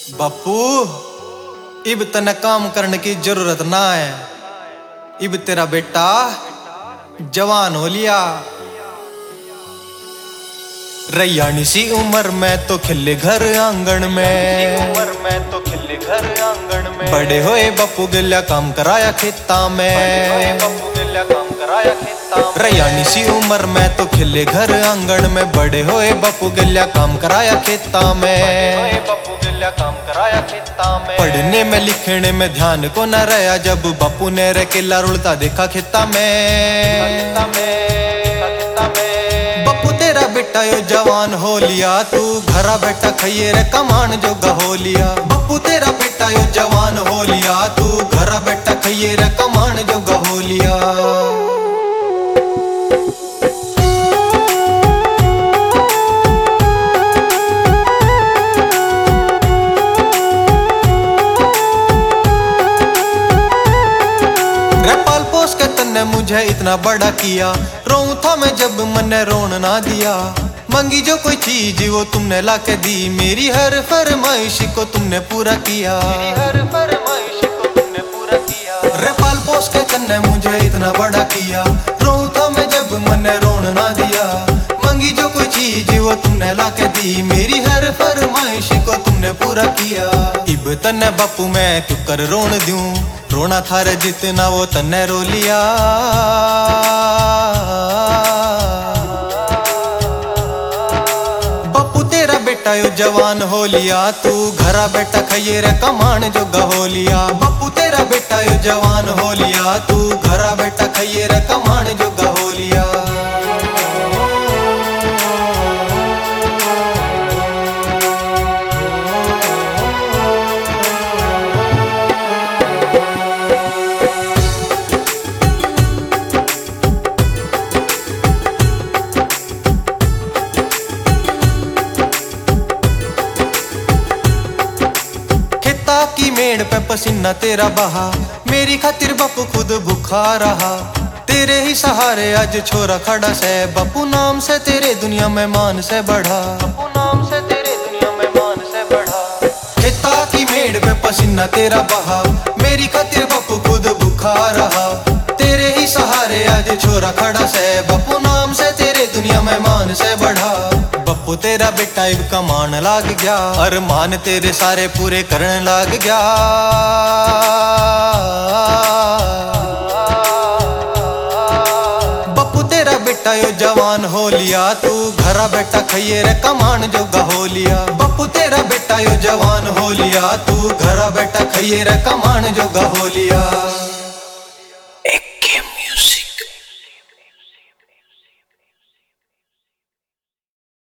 बापू इब तने काम करने की जरूरत ना है। इब तेरा बेटा जवान हो लिया। रैयानी सी उम्र में तो खिले घर आंगन में, बड़े होए बापू गल्या काम कराया खेता में। रैयानी सी उम्र में तो खिले घर आंगन में, बड़े होए बापू गल्या काम कराया खेता में। पढ़ने में लिखने में ध्यान को न रहा, जब बापू ने रे किला रुलता देखा खेता में। बापू तेरा बेटा यो जवान हो लिया, तू घरा बैठा खाइए रे कमान जोगा हो लिया। बापू तेरा बेटा यो जवान हो लिया, तू घरा बैठा खाइए रे कमान जोगा हो लिया। तन्ने मुझे इतना बड़ा किया, रोऊं था मैं जब मन्ने रोन ना दिया। मांगी जो कोई चीज वो तुमने लाके दी, मेरी हर फरमाइश को तुमने पूरा किया। रे पाल पोस के तन्ने मुझे इतना बड़ा किया, रोऊं था मैं जब मन्ने रोन ना दिया। मांगी जो कोई चीज वो तुमने लाके दी, मेरी हर फरमाइश को तुमने पूरा किया। इब तन्ने बापू मैं क्यों कर रोन दूं, रोना था रे जितना वो तन्ने रो लिया। बापू तेरा बेटा यो जवान हो लिया, तू घरा बैठा खाइए रे कमान जोगा हो लिया। बापू तेरा बेटा यो जवान हो लिया, तू घरा बैठा खाइए रे कमान जोगा हो लिया। की मेड़ पे पसीना तेरा बहा, मेरी खातिर बापू खुद भूखा रहा। तेरे ही सहारे आज छोरा खड़ा से, बापू नाम से तेरे दुनिया में मान से बढ़ा। बापू नाम से तेरे दुनिया में मान से बढ़ा। खेता की मेड़ पे पसीना तेरा बहा, मेरी खातिर बापू खुद भूखा रहा। तेरे ही सहारे आज छोरा खड़ा से, बापू नाम से तेरे दुनिया में मान से बढ़ा। बापू तेरा बेटा इब कमान लाग गया, अरमान तेरे सारे पूरे करने लाग गया। बापू तेरा बेटा यो जवान हो लिया, तू घरा बैठा खाइए रे कमान जोगा हो लिया। बापू तेरा बेटा यो जवान हो लिया, तू घरा बैठा खाइए रे कमान जोगा हो लिया।